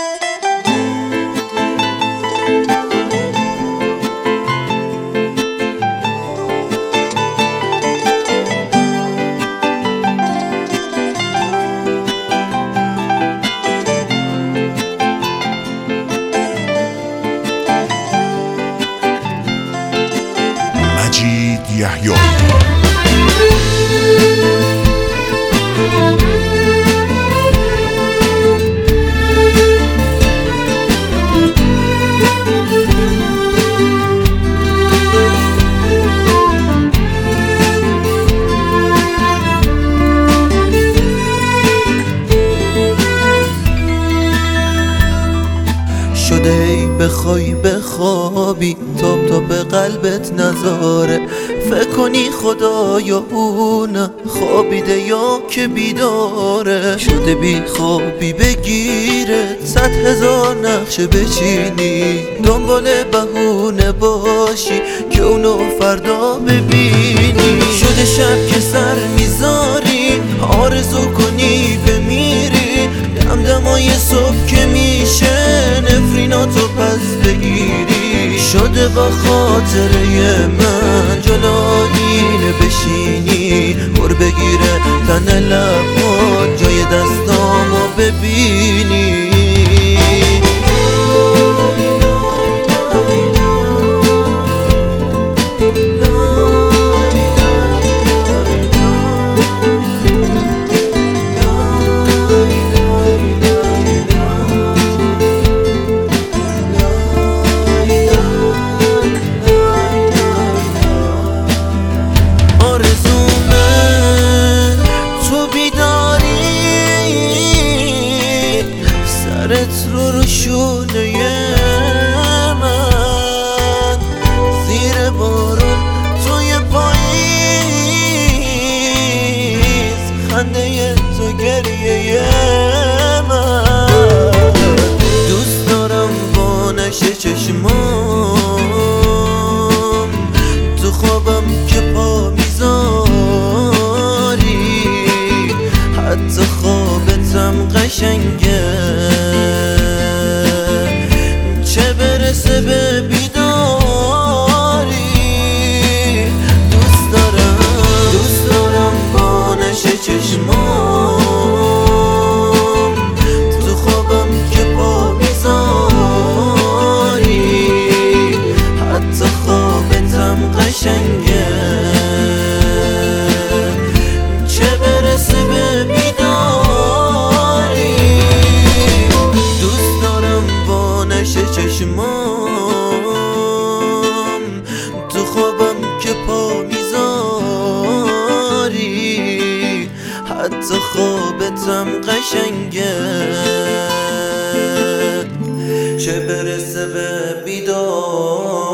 مجید یحیی شده ای بخوای بخوابی تا به قلبت نذاره، فکر کنی خدایا اون خوابیده یا که بیداره. شده بی خوابی بگیره 100,000 نقشه بچینی، دنبال بهونه باشی که اونو فردا ببینی. شده شب که سر میذاری آرزو کنی بمیری، دمدمای صبح که میشه نفریناتو پس بگیری. شده با خاطره من جلوی بشینی، بر بگیره تن لبات جای دستامو ببینی. رو شونه من زیر بارون توی پاییز، خنده تو گریه من. دوست دارم با نشه چشمام تو خوابم که پا میذاری، حتی خوابتم قشنگه چه برسه به بیداری. دوست دارم با نشه چشمام تو خوابم که پا میذاری، حتی خوابتم قشنگه چه برسه به بیداری. دوست دارم با نشه چشمام تو خوابم که پا میذاری، حتی خوابتم قشنگه چه برسه به بیداری.